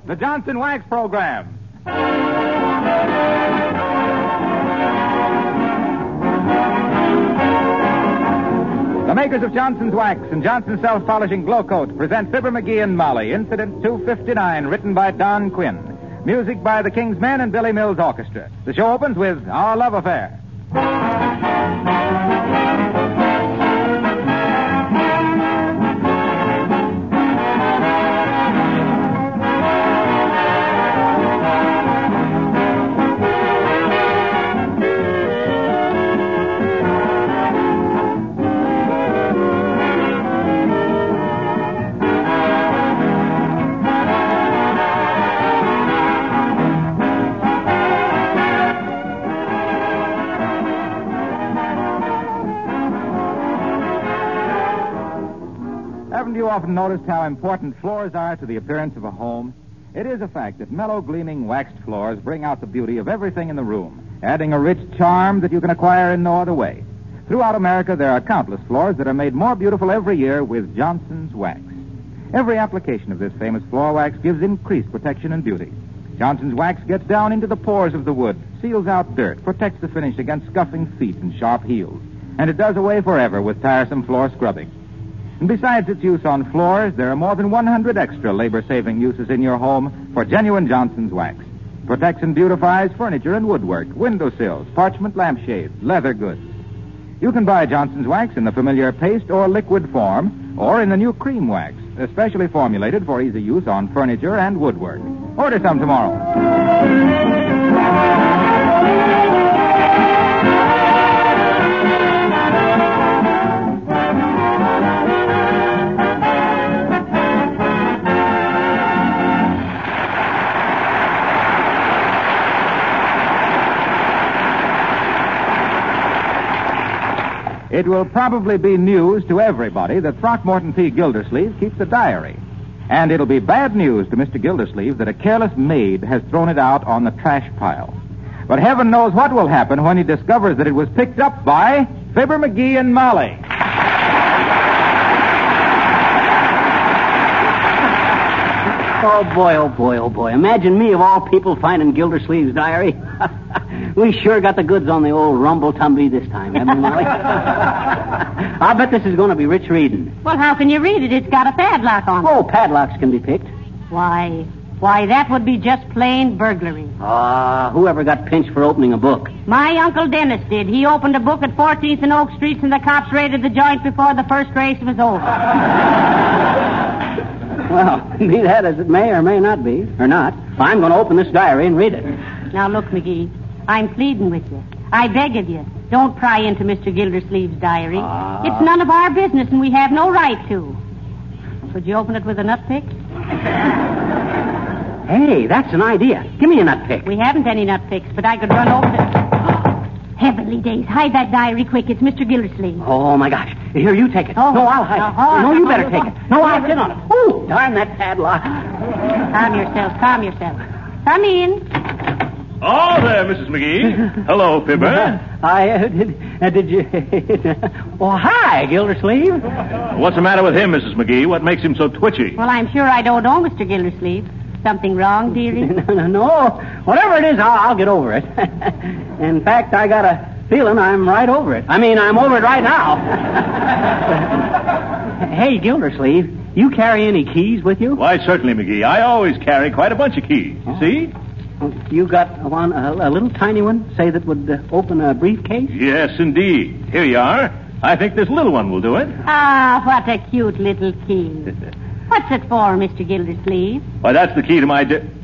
the Johnson Wax Program. The makers of Johnson's Wax and Johnson's Self-Polishing Glow Coat present Fibber McGee and Molly, Incident 259, written by Don Quinn. Music by the King's Men and Billy Mills Orchestra. The show opens with Our Love Affair. Haven't you often noticed how important floors are to the appearance of a home? It is a fact that mellow, gleaming, waxed floors bring out the beauty of everything in the room, adding a rich charm that you can acquire in no other way. Throughout America, there are countless floors that are made more beautiful every year with Johnson's Wax. Every application of this famous floor wax gives increased protection and beauty. Johnson's Wax gets down into the pores of the wood, seals out dirt, protects the finish against scuffing feet and sharp heels, and it does away forever with tiresome floor scrubbing. And besides its use on floors, there are more than 100 extra labor-saving uses in your home for genuine Johnson's Wax. Protects and beautifies furniture and woodwork, windowsills, parchment lampshades, leather goods. You can buy Johnson's Wax in the familiar paste or liquid form, or in the new cream wax, especially formulated for easy use on furniture and woodwork. Order some tomorrow. It will probably be news to everybody that Throckmorton P. Gildersleeve keeps a diary. And it'll be bad news to Mr. Gildersleeve that a careless maid has thrown it out on the trash pile. But heaven knows what will happen when he discovers that it was picked up by Fibber McGee and Molly. Oh, boy, oh, boy, oh, boy. Imagine me, of all people, finding Gildersleeve's diary. We sure got the goods on the old rumble-tumby this time, haven't we, Molly? I bet this is going to be rich reading. Well, how can you read it? It's got a padlock on it. Oh, padlocks can be picked. Why, that would be just plain burglary. Whoever got pinched for opening a book? My Uncle Dennis did. He opened a book at 14th and Oak Streets, and the cops raided the joint before the first race was over. Well, be that as it may or may not be, or not, I'm going to open this diary and read it. Now, look, McGee, I'm pleading with you. I beg of you, don't pry into Mr. Gildersleeve's diary. It's none of our business, and we have no right to. Could you open it with a nut pick? Hey, that's an idea. Give me a nut pick. We haven't any nut picks, but I could run over to... Heavenly days. Hide that diary quick. It's Mr. Gildersleeve. Oh, my gosh. Here, you take it. Oh, no, I'll hide it. No, you better take it. No, I'll sit on it. Oh, darn that padlock. Calm yourself. Come in. Oh, there, Mrs. McGee. Hello, Fibber. Did you... Oh, hi, Gildersleeve. What's the matter with him, Mrs. McGee? What makes him so twitchy? Well, I'm sure I don't know Mr. Gildersleeve. Something wrong, dearie? No. Whatever it is, I'll get over it. In fact, I got a feeling I'm right over it. I'm over it right now. Hey, Gildersleeve, you carry any keys with you? Why, certainly, McGee. I always carry quite a bunch of keys. You see? You got one, a little tiny one, say, that would open a briefcase? Yes, indeed. Here you are. I think this little one will do it. Ah, what a cute little key. What's it for, Mr. Gildersleeve? Why, that's the key to my...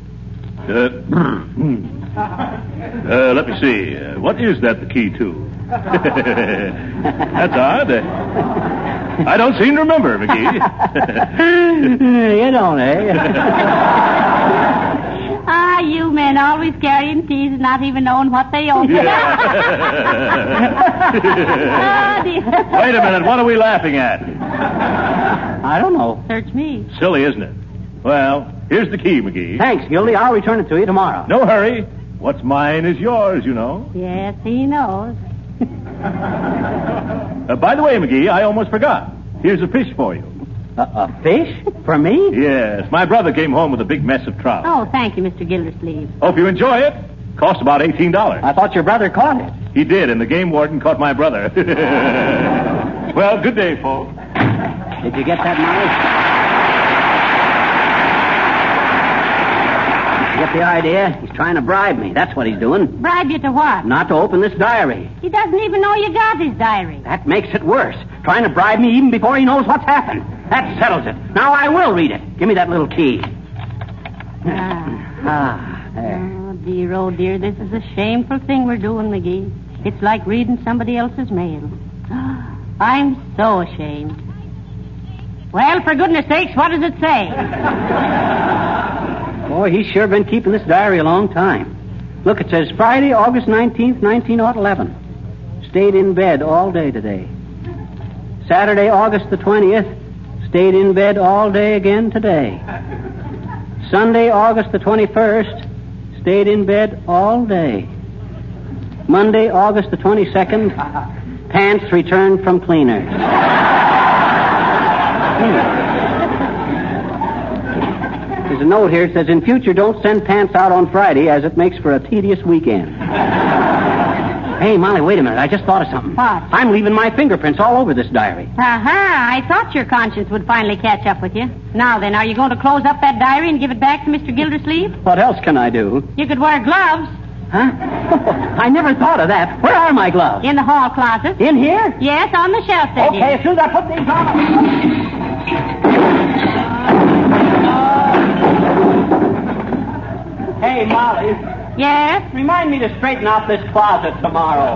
let me see. What is that the key to? That's odd. I don't seem to remember, McGee. You don't, eh? You men always carrying keys and not even knowing what they open. Wait a minute. What are we laughing at? I don't know. Search me. Silly, isn't it? Well, here's the key, McGee. Thanks, Gildy. I'll return it to you tomorrow. No hurry. What's mine is yours, you know. Yes, he knows. By the way, McGee, I almost forgot. Here's a fish for you. A fish? For me? Yes. My brother came home with a big mess of trout. Oh, thank you, Mr. Gildersleeve. Hope you enjoy it. Cost about $18. I thought your brother caught it. He did, and the game warden caught my brother. Well, good day, folks. Did you get that, Molly? Did you get the idea? He's trying to bribe me. That's what he's doing. Bribe you to what? Not to open this diary. He doesn't even know you got his diary. That makes it worse. Trying to bribe me even before he knows what's happened. That settles it. Now I will read it. Give me that little key. There. Oh, dear, this is a shameful thing we're doing, McGee. It's like reading somebody else's mail. I'm so ashamed. Well, for goodness sakes, what does it say? Boy, he's sure been keeping this diary a long time. Look, it says Friday, August 19th, 1911. Stayed in bed all day today. Saturday, August the 20th. Stayed in bed all day again today. Sunday, August the 21st. Stayed in bed all day. Monday, August the 22nd. Pants returned from cleaners. There's a note here. It says, in future, don't send pants out on Friday as it makes for a tedious weekend. Hey, Molly, wait a minute. I just thought of something. What? I'm leaving my fingerprints all over this diary. Aha, I thought your conscience would finally catch up with you. Now then, are you going to close up that diary and give it back to Mr. Gildersleeve? What else can I do? You could wear gloves. Huh? I never thought of that. Where are my gloves? In the hall closet. In here? Yes, on the shelf there. Okay, as soon as I put these on. Hey, Molly. Yes? Remind me to straighten out this closet tomorrow.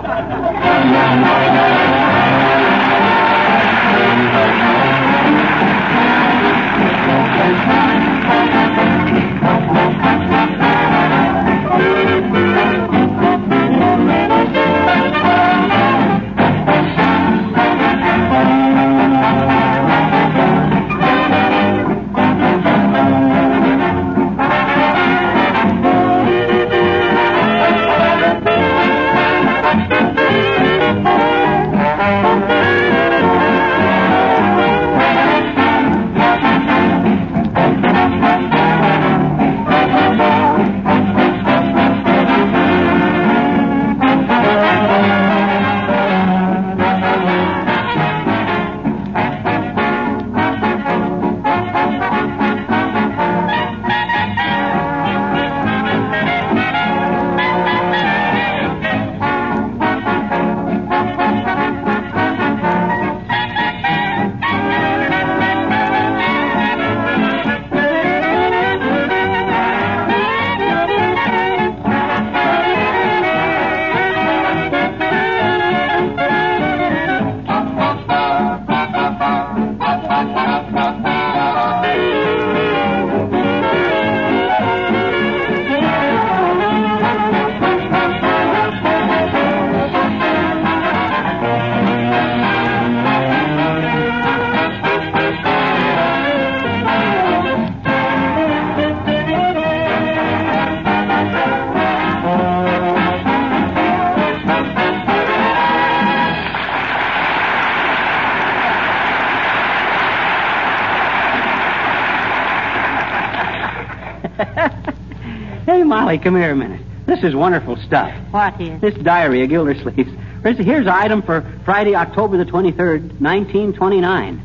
Hey, Molly, come here a minute. This is wonderful stuff. What is? This diary of Gildersleeve's. Here's an item for Friday, October the 23rd, 1929.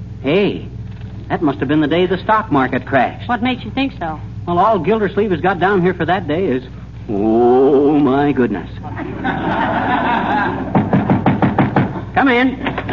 Hey, that must have been the day the stock market crashed. What makes you think so? Well, all Gildersleeve has got down here for that day is, oh, my goodness. Come in.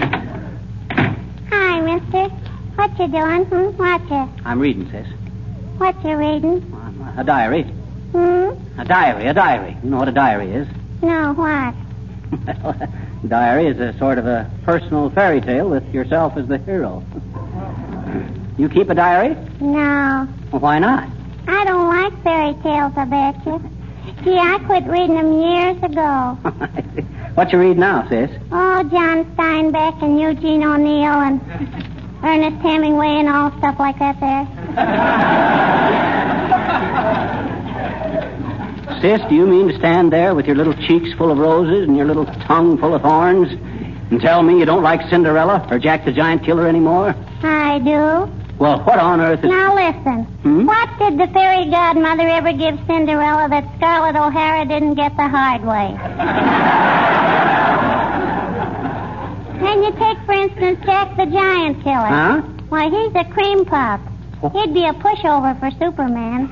Hi, mister. What you doing? What you? I'm reading, sis. What you reading? A diary. A diary. You know what a diary is? No, what? Well, a diary is a sort of a personal fairy tale with yourself as the hero. You keep a diary? No. Well, why not? I don't like fairy tales, I bet you. Gee, I quit reading them years ago. What you read now, sis? Oh, John Steinbeck and Eugene O'Neill and Ernest Hemingway and all stuff like that there. Sis, do you mean to stand there with your little cheeks full of roses and your little tongue full of thorns And tell me you don't like Cinderella or Jack the Giant Killer anymore? I do. Well, what on earth is... Now listen. What did the fairy godmother ever give Cinderella that Scarlett O'Hara didn't get the hard way? And you take, for instance, Jack the Giant Killer. Huh? Why, he's a cream puff. He'd be a pushover for Superman.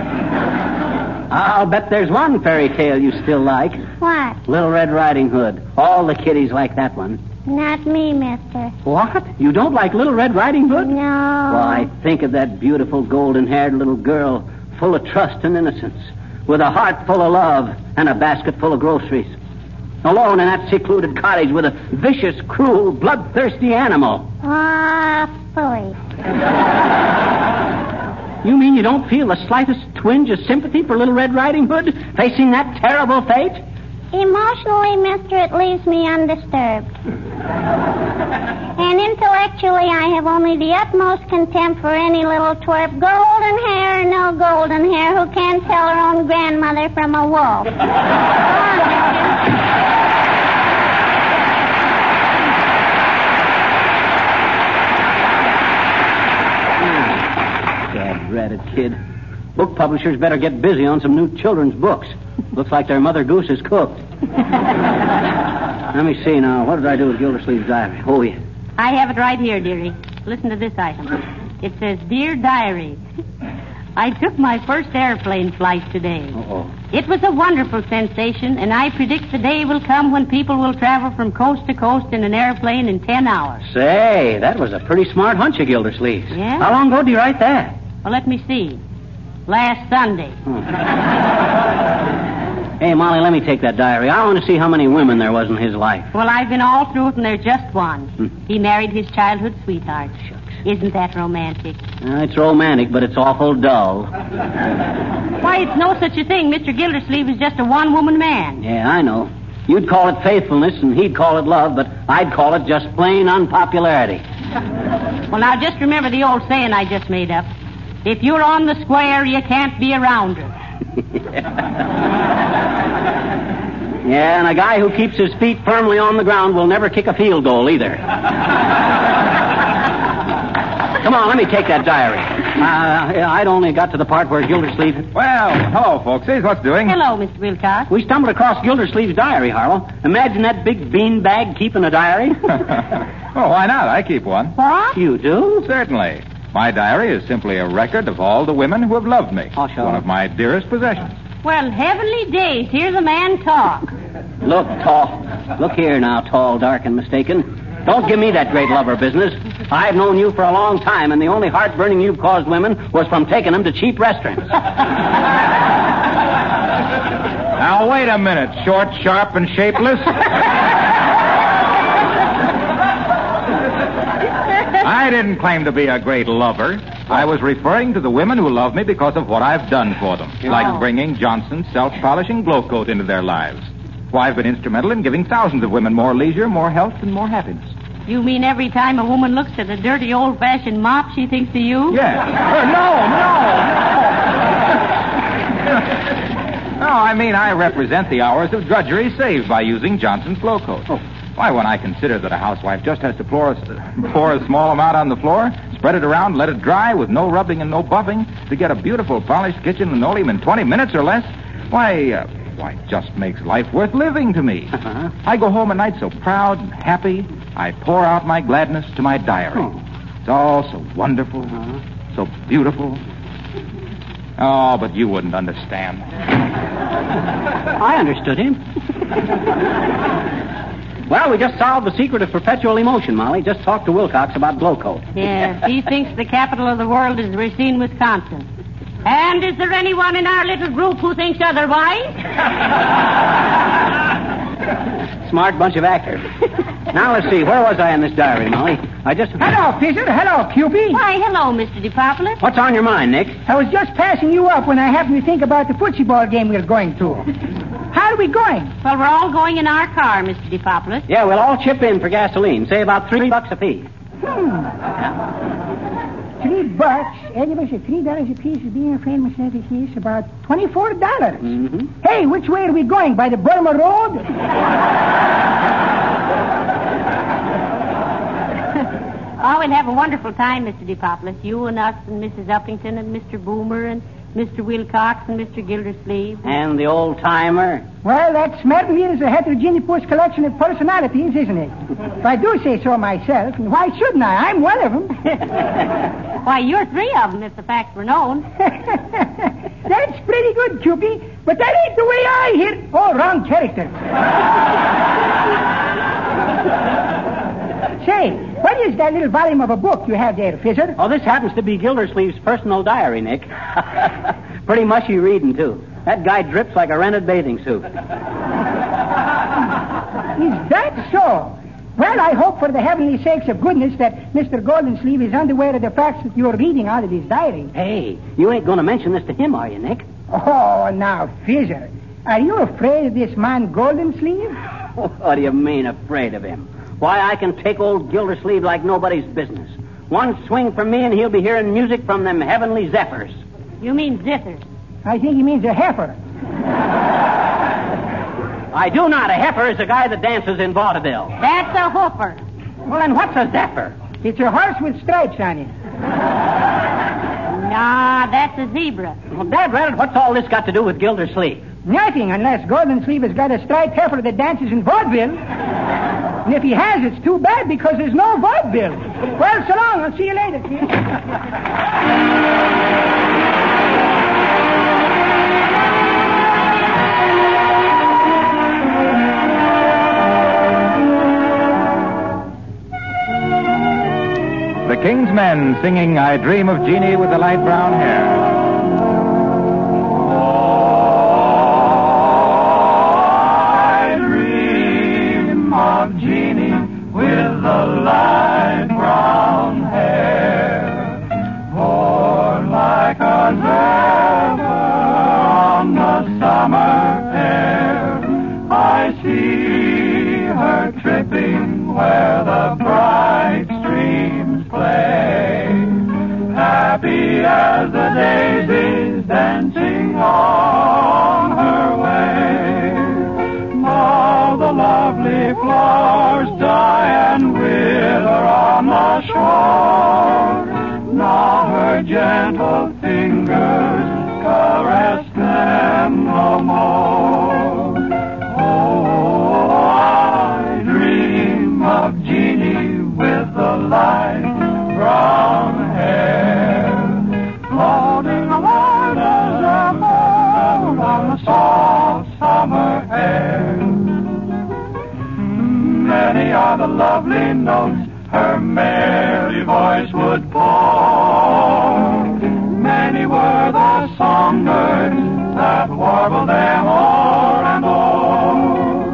I'll bet there's one fairy tale you still like. What? Little Red Riding Hood. All the kiddies like that one. Not me, mister. What? You don't like Little Red Riding Hood? No. Why, think of that beautiful golden-haired little girl, full of trust and innocence, with a heart full of love and a basket full of groceries. Alone in that secluded cottage with a vicious, cruel, bloodthirsty animal. Ah, phooey. You mean you don't feel the slightest twinge of sympathy for Little Red Riding Hood facing that terrible fate? Emotionally, mister, it leaves me undisturbed. And intellectually, I have only the utmost contempt for any little twerp, golden hair or no golden hair, who can't tell her own grandmother from a wolf. Dad-ratted kid. Book publishers better get busy on some new children's books. Looks like their Mother Goose is cooked. Let me see now. What did I do with Gildersleeve's diary? Oh, yeah. I have it right here, dearie. Listen to this item. It says, Dear Diary, I took my first airplane flight today. Uh-oh. It was a wonderful sensation, and I predict the day will come when people will travel from coast to coast in an airplane in 10 hours. Say, that was a pretty smart hunch of Gildersleeve's. Yeah? How long ago did you write that? Well, let me see. Last Sunday. Hey, Molly, let me take that diary. I want to see how many women there was in his life. Well, I've been all through it, and there's just one. He married his childhood sweetheart. Shucks. Isn't that romantic? It's romantic, but it's awful dull. Why, it's no such a thing. Mr. Gildersleeve is just a one-woman man. Yeah, I know. You'd call it faithfulness, and he'd call it love, but I'd call it just plain unpopularity. Well, now, just remember the old saying I just made up. If you're on the square, you can't be around her. Yeah, and a guy who keeps his feet firmly on the ground will never kick a field goal either. Come on, let me take that diary. I'd only got to the part where Gildersleeve... Well, hello, folksies. What's doing? Hello, Mr. Wilcox. We stumbled across Gildersleeve's diary, Harlow. Imagine that big beanbag keeping a diary. Oh, why not? I keep one. What? You do? Certainly. My diary is simply a record of all the women who have loved me. Oh, sure. One of my dearest possessions. Well, heavenly days. Hear the man talk. Look, tall. Look here now, tall, dark, and mistaken. Don't give me that great lover business. I've known you for a long time, and the only heartburning you've caused women was from taking them to cheap restaurants. Now, wait a minute, short, sharp, and shapeless. I didn't claim to be a great lover. I was referring to the women who love me because of what I've done for them, like bringing Johnson's self-polishing glow coat into their lives. Why, I've been instrumental in giving thousands of women more leisure, more health, and more happiness. You mean every time a woman looks at a dirty old-fashioned mop, she thinks of you? Yes. No, I mean I represent the hours of drudgery saved by using Johnson's glow coat. Why, when I consider that a housewife just has to pour a small amount on the floor, spread it around, let it dry with no rubbing and no buffing to get a beautiful polished kitchen linoleum in 20 minutes or less, why, it just makes life worth living to me. Uh-huh. I go home at night so proud and happy, I pour out my gladness to my diary. It's all so wonderful, so beautiful. Oh, but you wouldn't understand. I understood him. Well, we just solved the secret of perpetual emotion, Molly. Just talked to Wilcox about glow coat. Yes, he thinks the capital of the world is Racine, Wisconsin. And is there anyone in our little group who thinks otherwise? Smart bunch of actors. Now, let's see. Where was I in this diary, Molly? Hello, Fisher. Hello, Cupid. Why, hello, Mr. DePopulis. What's on your mind, Nick? I was just passing you up when I happened to think about the footsie ball game we're going to. How are we going? Well, we're all going in our car, Mr. DePopulis. Yeah, we'll all chip in for gasoline. Say about $3 apiece. $3. Anybody said $3 a piece is being a famous as it is about $24. Mm-hmm. Hey, which way are we going? By the Burma Road? Oh, we'll have a wonderful time, Mr. DePopulis. You and us and Mrs. Uppington and Mr. Boomer and Mr. Wilcox and Mr. Gildersleeve. And the old-timer. Well, that certainly is a heterogeneous collection of personalities, isn't it? If I do say so myself, and why shouldn't I? I'm one of them. Why, you're three of them, if the facts were known. That's pretty good, Cupie, but that ain't the way I hear it. Oh, wrong character. Say, what is that little volume of a book you have there, Fizzer? Oh, this happens to be Gildersleeve's personal diary, Nick. Pretty mushy reading, too. That guy drips like a rented bathing suit. Is that so? Well, I hope for the heavenly sakes of goodness that Mr. Goldensleeve is unaware of the facts that you're reading out of his diary. Hey, you ain't going to mention this to him, are you, Nick? Oh, now, Fizzer, are you afraid of this man Goldensleeve? What do you mean, afraid of him? Why, I can take old Gildersleeve like nobody's business. One swing from me and he'll be hearing music from them heavenly zephyrs. You mean zithers. I think he means a heifer. I do not. A heifer is a guy that dances in vaudeville. That's a hoofer. Well, then what's a zephyr? It's a horse with stripes on it. Nah, that's a zebra. Well, Dad Reddit, what's all this got to do with Gildersleeve? Nothing, unless Goldensleeve has got a striped heifer that dances in vaudeville. And if he has, it's too bad because there's no vaudeville. Well, so long. I'll see you later, kid. The King's Men singing I Dream of Jeannie with the Light Brown Hair. I dream of Jeannie with the light brown hair, or like a zephyr on the summer air. I see her tripping where the bright streams play, happy as the daisies dancing on her way. Now the lovely flowers die and wither on the shore. Now her gentle fingers caress them no more. Oh, I dream of Jeannie with the light brown hair, floating along as a bird on the soft summer air. Many are the lovely notes her merry voice would pour. Many were the songbirds that warbled them o'er and o'er.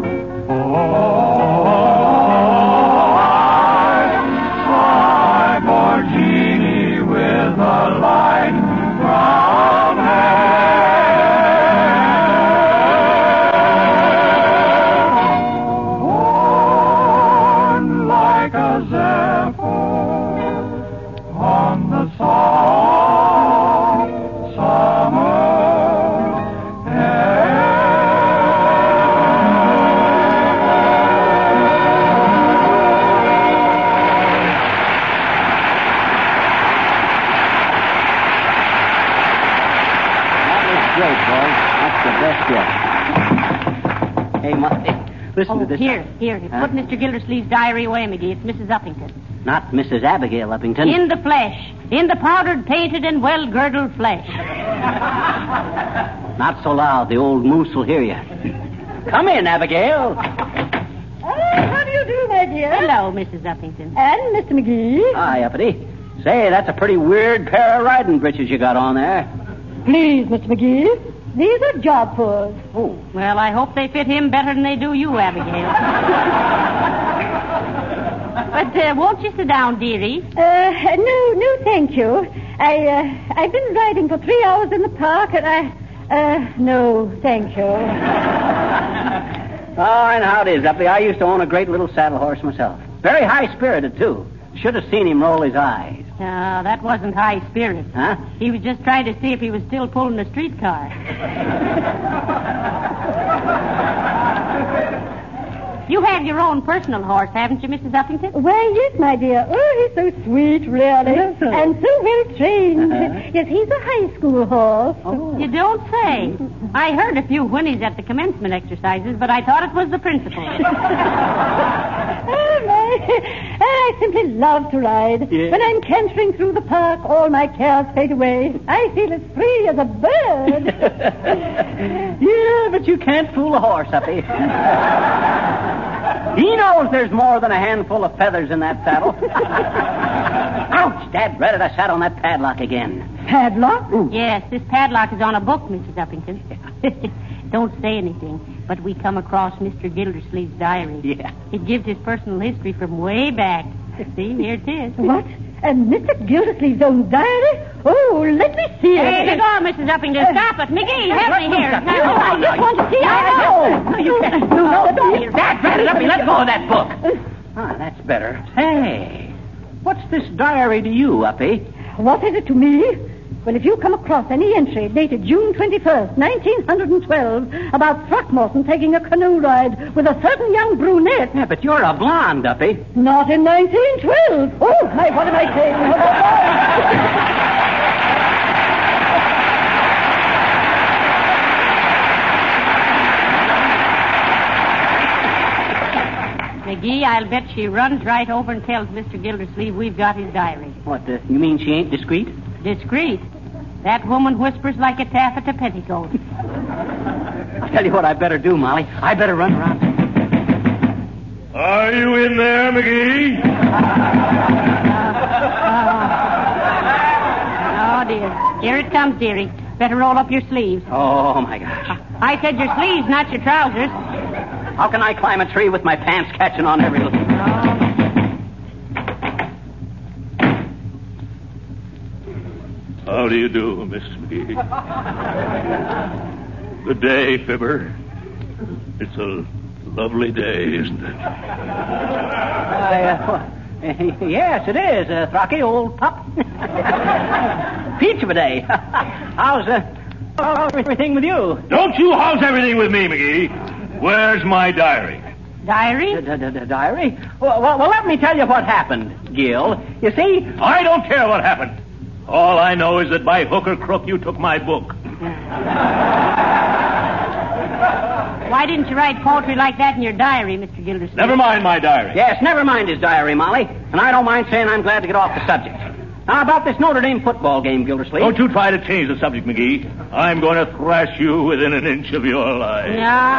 Oh, I sigh for Jeannie with the light brown hair, born like a zephyr on the soft summer Great, boys. That's the best yet. Hey, Marty, listen to this. Here. Huh? Put Mr. Gildersleeve's diary away, McGee. It's Mrs. Uppington. Not Mrs. Abigail Uppington. In the flesh. In the powdered, painted, and well-girdled flesh. Not so loud. The old moose will hear you. Come in, Abigail. How do you do, my dear? Hello, Mrs. Uppington. And Mr. McGee. Hi, Uppity. Say, that's a pretty weird pair of riding breeches you got on there. Please, Mr. McGee. These are job furs. Oh. Well, I hope they fit him better than they do you, Abigail. But won't you sit down, dearie? No, thank you. I've been riding for 3 hours in the park, and no, thank you. Oh, and how it is, Uppity. I used to own a great little saddle horse myself. Very high-spirited, too. Should have seen him roll his eyes. No, that wasn't high spirit. Huh? He was just trying to see if he was still pulling a streetcar. You have your own personal horse, haven't you, Mrs. Uppington? Why, yes, my dear. Oh, he's so sweet, really. Yes, sir. And so well trained. Yes, he's a high school horse. You don't say. I heard a few whinnies at the commencement exercises, but I thought it was the principal. Oh, my. I simply love to ride. Yeah. When I'm cantering through the park, all my cares fade away. I feel as free as a bird. Yeah, but you can't fool a horse, Uppy. He knows there's more than a handful of feathers in that saddle. Ouch, Dad, Reddit, I sat on that padlock again. Padlock? Yes, this padlock is on a book, Mrs. Uppington. Don't say anything, but we come across Mr. Gildersleeve's diary. Yeah. It gives his personal history from way back. See, here it is. What? And Mr. Gildersleeve's own diary? Oh, let me see it. Hey, let go, Mrs. Uppington. Stop it. McGee, help me here. I just want to see it. No, you can't. No, Dad, Reddit, Uppy, let go of that book. Ah, that's better. Hey, what's this diary to you, Uppy? What is it to me? Well, if you come across any entry dated June 21st, 1912, about Throckmorton taking a canoe ride with a certain young brunette. Yeah, but you're a blonde, Uppy. Not in 1912. Oh, my, what am I saying? McGee, I'll bet she runs right over and tells Mr. Gildersleeve we've got his diary. What, you mean she ain't discreet? Discreet. That woman whispers like a taffeta petticoat. I'll tell you what I better do, Molly. I better run around. Are you in there, McGee? Oh, dear. Here it comes, dearie. Better roll up your sleeves. Oh, my gosh. I said your sleeves, not your trousers. How can I climb a tree with my pants catching on every little... How do you do, Miss McGee? Good day, Fibber. It's a lovely day, isn't it? Yes, it is, Throcky, old pup. Peach of a day. How's everything with you? Don't you house everything with me, McGee. Where's my diary? Diary? Diary? Well, let me tell you what happened, Gil. You see... I don't care what happened. All I know is that by hook or crook you took my book. Why didn't you write poetry like that in your diary, Mr. Gildersleeve? Never mind my diary. Yes, never mind his diary, Molly. And I don't mind saying I'm glad to get off the subject. Now, about this Notre Dame football game, Gildersleeve. Don't you try to change the subject, McGee. I'm going to thrash you within an inch of your life.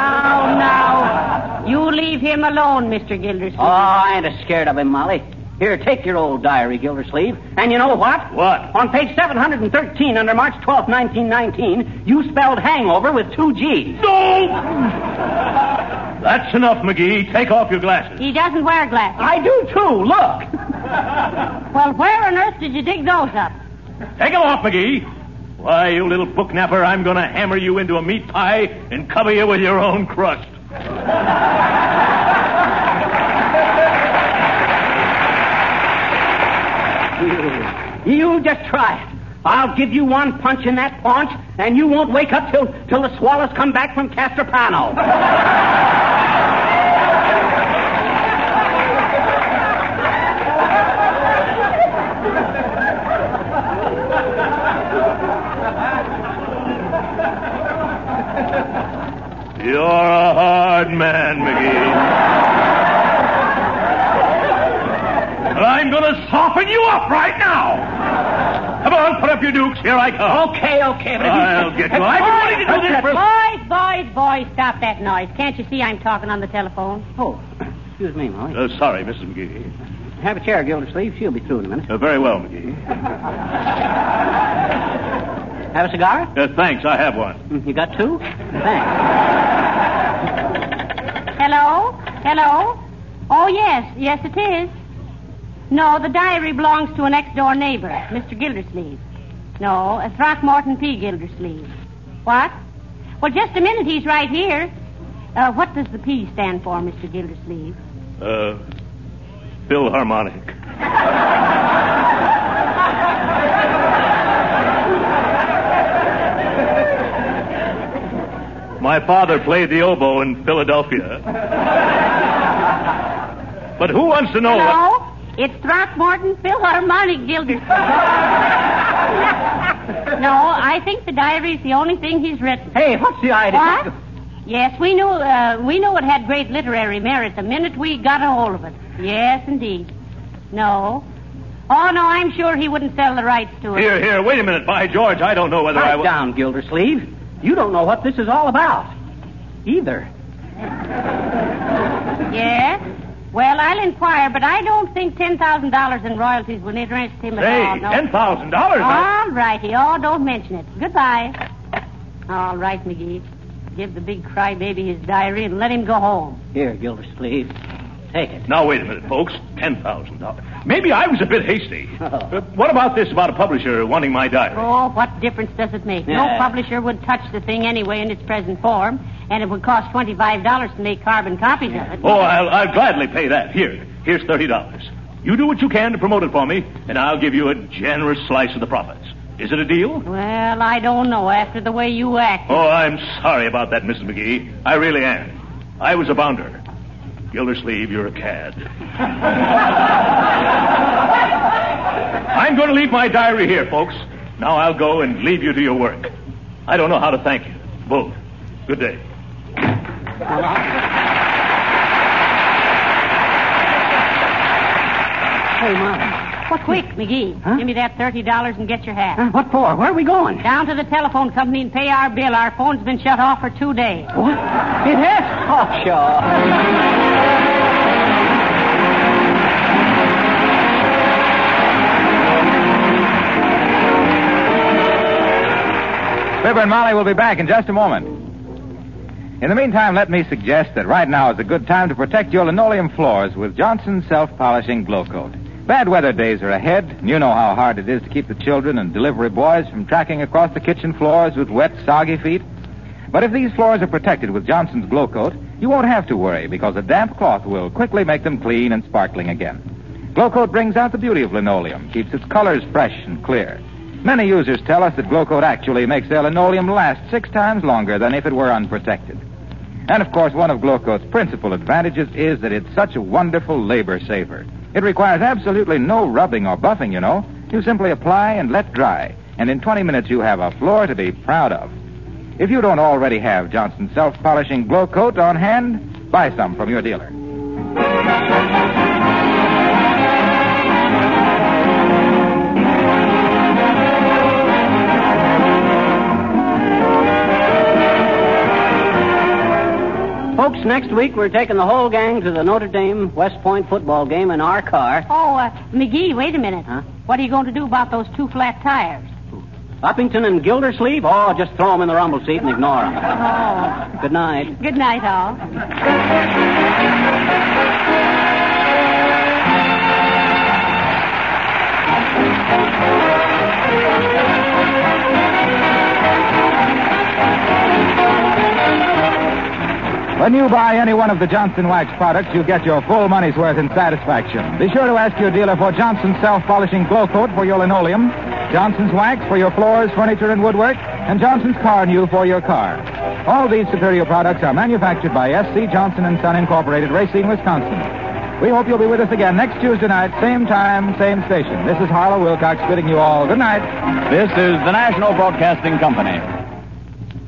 No. You leave him alone, Mr. Gildersleeve. Oh, I ain't scared of him, Molly. Here, take your old diary, Gildersleeve. And you know what? What? On page 713, under March 12th, 1919, you spelled hangover with 2 G's. No! That's enough, McGee. Take off your glasses. He doesn't wear glasses. I do, too. Look. Well, where on earth did you dig those up? Take them off, McGee. Why, you little book napper, I'm going to hammer you into a meat pie and cover you with your own crust. You just try it. I'll give you one punch in that paunch, and you won't wake up till the swallows come back from Castropano. You're a hard man, McGee. But I'm going to soften you up right now. Come on, put up your dukes. Here I come. Okay. But I'll get you. I've been wanting to do this for... Boys, stop that noise. Can't you see I'm talking on the telephone? Oh, excuse me, Molly. Sorry, Mrs. McGee. Have a chair, Gildersleeve. She'll be through in a minute. Very well, McGee. Have a cigar? Thanks, I have one. You got 2? Thanks. Hello? Oh, yes, it is. No, the diary belongs to a next-door neighbor, Mr. Gildersleeve. No, a Throckmorton P. Gildersleeve. What? Well, just a minute, he's right here. What does the P stand for, Mr. Gildersleeve? Philharmonic. My father played the oboe in Philadelphia. But who wants to know what... Hello? It's Throckmorton Philharmonic Gildersleeve. No, I think the diary's the only thing he's written. Hey, what's the idea? What? Yes, we knew it had great literary merit the minute we got a hold of it. Yes, indeed. No. Oh, no, I'm sure he wouldn't sell the rights to it. Here, wait a minute. By George, I don't know whether I... Pipe down, Gildersleeve. You don't know what this is all about. Either. Yes? Well, I'll inquire, but I don't think $10,000 in royalties would interest him at all. No. $10,000? All righty. Oh, don't mention it. Goodbye. All right, McGee. Give the big crybaby his diary and let him go home. Here, Gildersleeve. Take it. Now, wait a minute, folks. $10,000. Maybe I was a bit hasty. Oh. What about this about a publisher wanting my diary? Oh, what difference does it make? No publisher would touch the thing anyway in its present form, and it would cost $25 to make carbon copies of it. Oh, I'll gladly pay that. Here's $30. You do what you can to promote it for me, and I'll give you a generous slice of the profits. Is it a deal? Well, I don't know after the way you act. Oh, I'm sorry about that, Mrs. McGee. I really am. I was a bounder. Gildersleeve, you're a cad. I'm going to leave my diary here, folks. Now I'll go and leave you to your work. I don't know how to thank you, both. Good day. Hey, Mom. What? Quick, McGee. Huh? Give me that $30 and get your hat. What for? Where are we going? Down to the telephone company and pay our bill. Our phone's been shut off for 2 days. What? It has? Oh, sure. Fibber and Molly will be back in just a moment. In the meantime, let me suggest that right now is a good time to protect your linoleum floors with Johnson's Self-Polishing Glow Coat. Bad weather days are ahead, and you know how hard it is to keep the children and delivery boys from tracking across the kitchen floors with wet, soggy feet. But if these floors are protected with Johnson's Glow Coat, you won't have to worry because a damp cloth will quickly make them clean and sparkling again. Glow Coat brings out the beauty of linoleum, keeps its colors fresh and clear. Many users tell us that Glow Coat actually makes their linoleum last 6 times longer than if it were unprotected. And, of course, one of Glow Coat's principal advantages is that it's such a wonderful labor saver. It requires absolutely no rubbing or buffing, you know. You simply apply and let dry, and in 20 minutes you have a floor to be proud of. If you don't already have Johnson's Self-Polishing Glow Coat on hand, buy some from your dealer. Folks, next week we're taking the whole gang to the Notre Dame West Point football game in our car. Oh, McGee, wait a minute. Huh? What are you going to do about those 2 flat tires? Uppington and Gildersleeve? Oh, just throw them in the rumble seat and ignore them. Oh. Good night. Good night, all. When you buy any one of the Johnson Wax products, you get your full money's worth in satisfaction. Be sure to ask your dealer for Johnson's Self-Polishing Glow Coat for your linoleum, Johnson's Wax for your floors, furniture, and woodwork, and Johnson's Car New for your car. All these superior products are manufactured by S.C. Johnson & Son Incorporated, Racine, Wisconsin. We hope you'll be with us again next Tuesday night, same time, same station. This is Harlow Wilcox bidding you all good night. This is the National Broadcasting Company.